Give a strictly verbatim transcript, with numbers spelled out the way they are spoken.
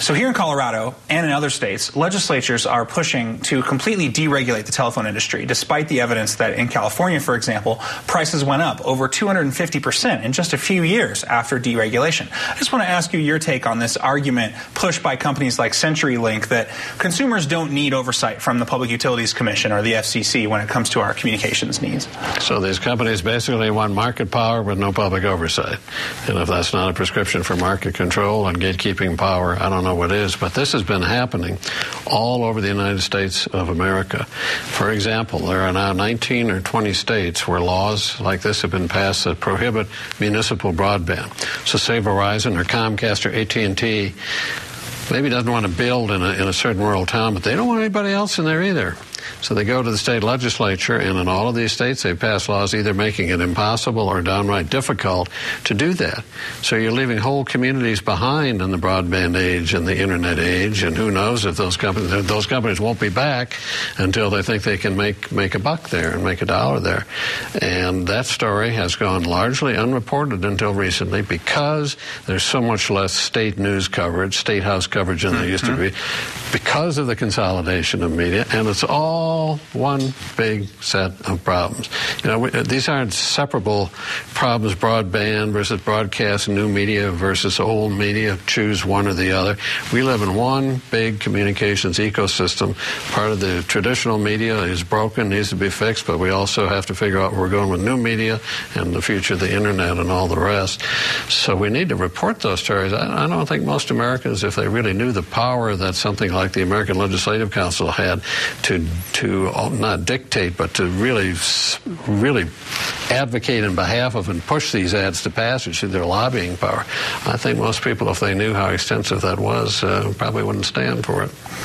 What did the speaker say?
So here in Colorado and in other states, legislatures are pushing to completely deregulate the telephone industry, despite the evidence that in California, for example, prices went up over two hundred fifty percent in just a few years after deregulation. I just want to ask you your take on this argument pushed by companies like CenturyLink that consumers don't need oversight from the Public Utilities Commission or the F C C when it comes to our communications needs. So these companies basically want market power with no public oversight. And if that's not a prescription for market control and gatekeeping power, I don't know what is. But this has been happening all over the United States of America. For example, there are now nineteen or twenty states where laws like this have been passed that prohibit municipal broadband. So say Verizon or Comcast or A T and T maybe doesn't want to build in a, in a certain rural town, but they don't want anybody else in there either. So they go to the state legislature, and in all of these states, they pass laws either making it impossible or downright difficult to do that. So you're leaving whole communities behind in the broadband age and the internet age, and who knows if those companies those companies won't be back until they think they can make make a buck there and make a dollar there. And that story has gone largely unreported until recently because there's so much less state news coverage, state house coverage than there used to be, because of the consolidation of media, and it's all all one big set of problems. You know, we, these aren't separable problems, broadband versus broadcast, new media versus old media, choose one or the other. We live in one big communications ecosystem. Part of the traditional media is broken, needs to be fixed, but we also have to figure out where we're going with new media and the future of the internet and all the rest. So we need to report those stories. I, I don't think most Americans, if they really knew the power that something like the American Legislative Council had to to not dictate, but to really, really advocate in behalf of and push these ads to passage through their lobbying power. I think most people, if they knew how extensive that was, uh, probably wouldn't stand for it.